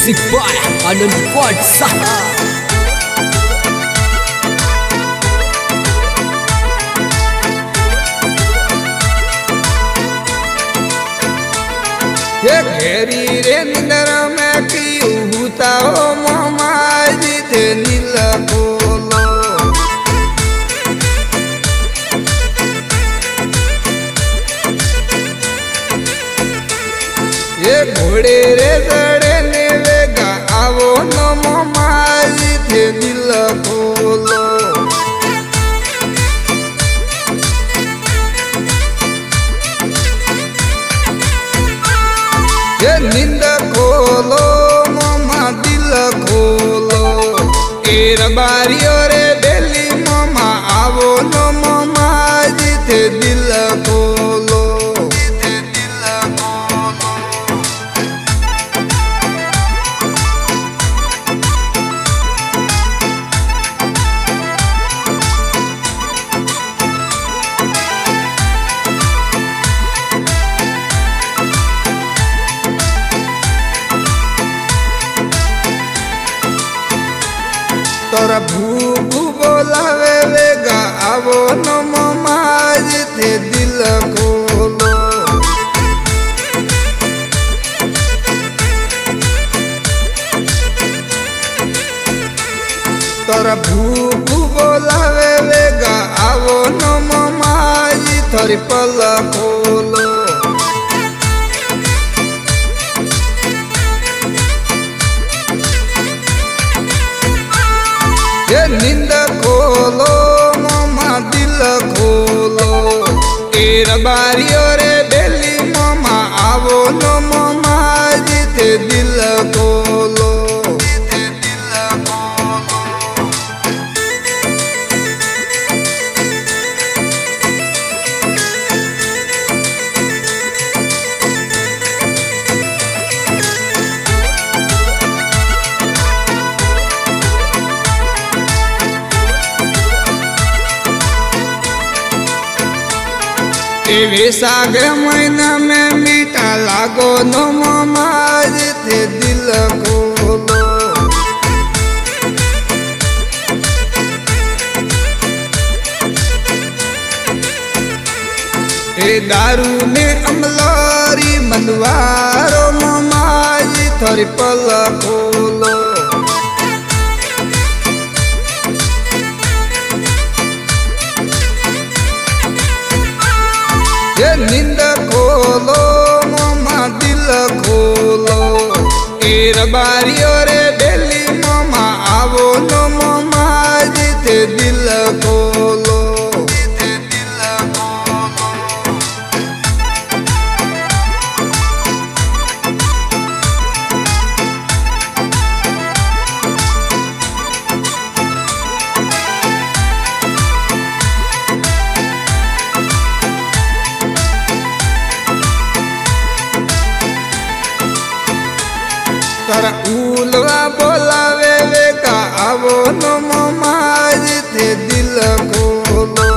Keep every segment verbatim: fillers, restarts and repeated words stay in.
Music by Anand क्वाड साहा। ये घेरी रे निंदर में क्यों ताओ मामाजी थे नील कोलो। ये घोड़े रे जड़े ने वेगा आवो न मामाजी थे नील कोलो। ये नींद खोलो मामा दिल खोलो, एर बारियो रे बेली मामा आवो न मामा जीते दिल खोलो। तोरा भूखू बोलावे वेगा आवो न मामा जीते दिल खोलो। तोरा भूखू बोलावे वेगा आवो न मामा जी थोड़ी पल खोलो। ये नींद खोलो मामा दिल खोलो, एर बारियो रे बेली मामा आवो न मामा जीते दिल खोलो। वैशाख महीना में मीठा लागो न मामा जीते दिल खोलो। ए दारू ने अमलारी मनवारो मामा जी थोड़ी पल खोलो। ये नींद खोलो मामा दिल खोलो, एर बारियो रे बेली मामा आवो न मामा जीते दिल खोलो। तोरा उलवा बोलावे वेगा आवो न मामा जीते दिल खोलो।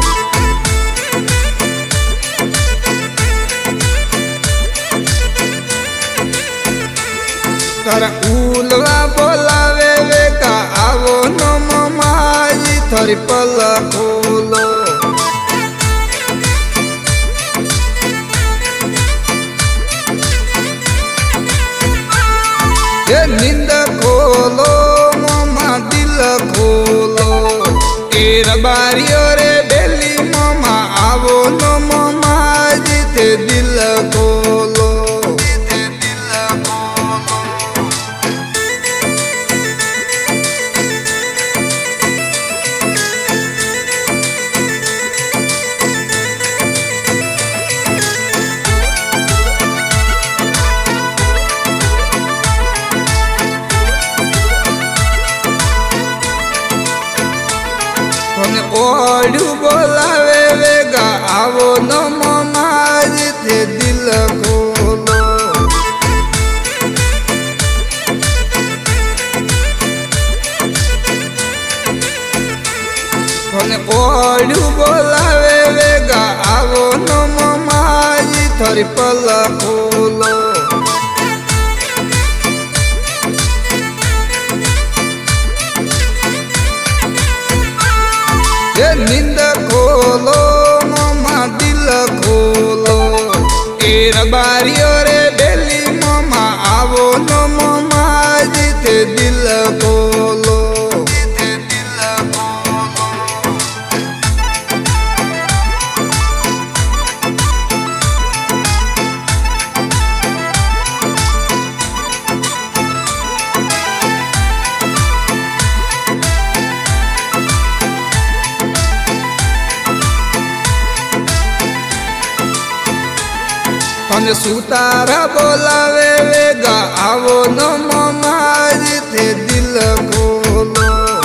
तोरा उलवा बोलावे वेगा आवो न मामा जी थोड़ी पल खोलो। ये नींद खोलो मामा दिल खोलो, एर बारियो रे बेली मामा आवो न मामा जीते दिल खोलो। ओडू बोलावे वेगा आवो न मामा जीते दिल खोलो। ओडू बोलावे वेगा आवो न मामा जी थोड़ी पल खोलो। ये नींद खोलो मामा दिल खोलो एर बारियो रे बेली मामा आवो न मामा जिथे दिल खोलो तने सुतारा बोलावे वेगा आवो न मामा जिथे दिल खोलो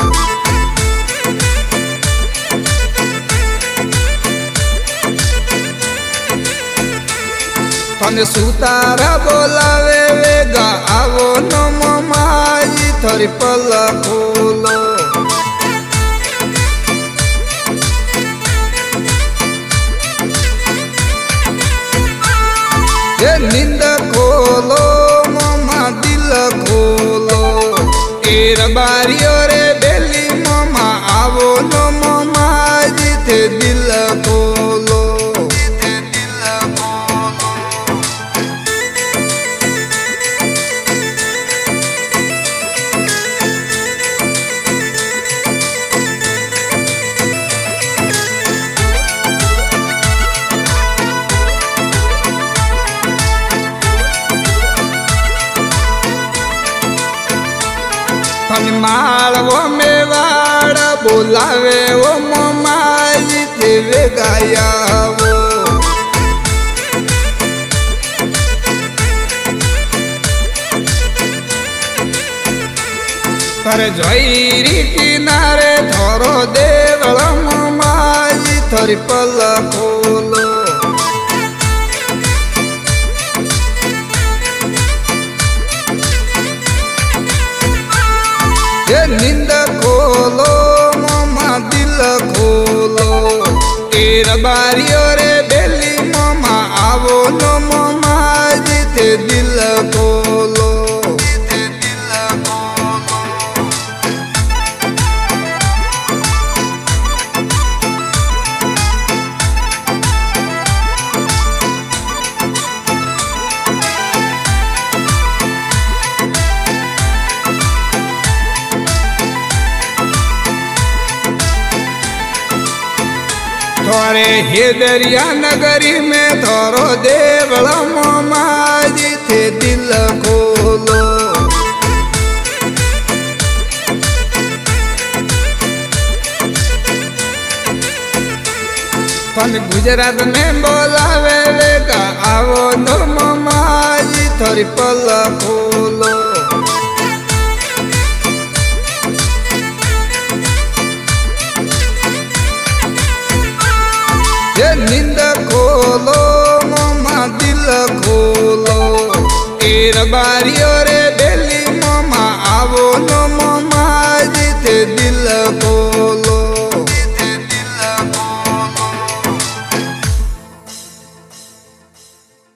तने सुतारा बोलावे वेगा आवो न मामा जिथरी पल खोलो ये नींद खोलो मामा दिल खोलो एर बारियो रे बेली मामा आवो न मामा जिथे दिल खोलो मालवो मेवाड़ बोलावे वो मामा जिथे वेगाया वो पर जोईरी किनारे थोरो देवल मामा जिथरी पल खोलो ये नींद खोलो मामा दिल खोलो एर बारियो रे बेली मामा आवो न मामा जिथे दिल खोलो थोरे हे दरिया नगरी में थोरो देवल मामा जिथे दिल खोलो तन गुजरात में बोलावे वेगा आवो न मामा जिथरी पल खोलो ये नींद खोलो मामा दिल खोलो एर बारियो रे